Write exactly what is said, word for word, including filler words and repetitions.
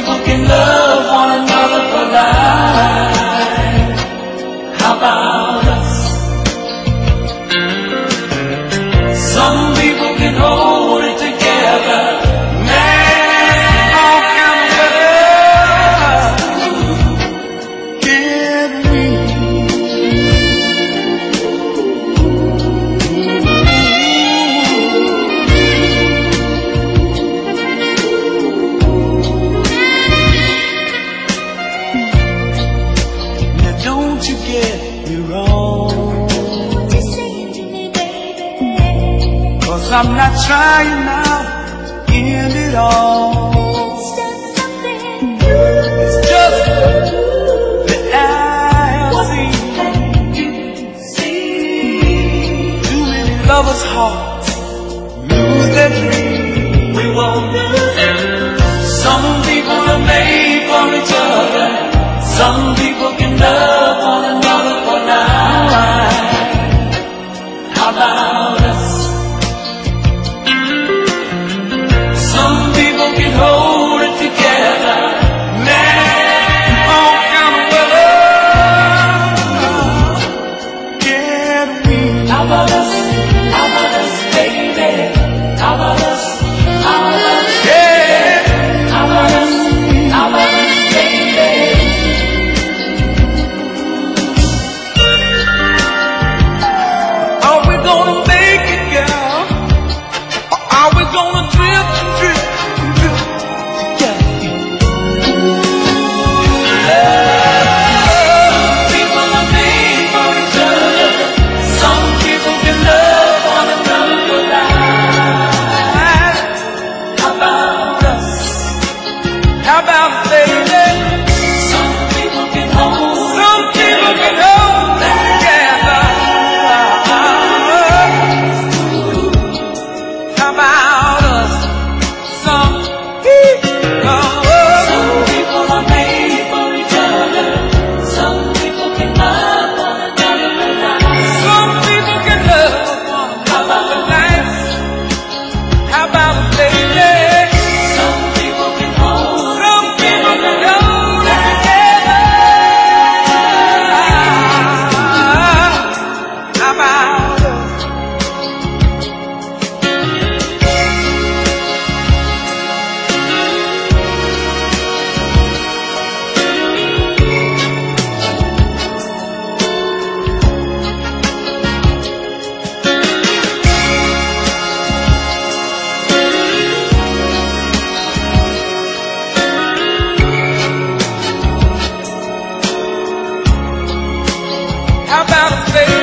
people can love one another for life. How about us? Some people can hold it together. Man, all kind of weather. Can we? Now don't you get me wrong, Just say it to me, baby. 'cause I'm not trying now to end it all. It's just something new. It's just that I have seen too many lovers' hearts lose their dreams. We won't lose it. Some people are made for each other. Some people can love one another for life. How about us? Some people can hold it together. Man, all kind of weather. Can we? How about us? How about us, baby? How about us? How about us? Yeah. How about us? How about us, baby? Are we gonna make it, girl? Or are we gonna drift and drift and drift? Yeah. Some people are made for each other. Some people can love one another for life. How about us? How about us, baby? Some people can hold. Some people can hold together. How about us? Some people. Some people are made for each other. Some people can love one another for life. Some people can love one another for life. How about us, baby? Some people can hold. Some people can hold together. How about us? How about a baby?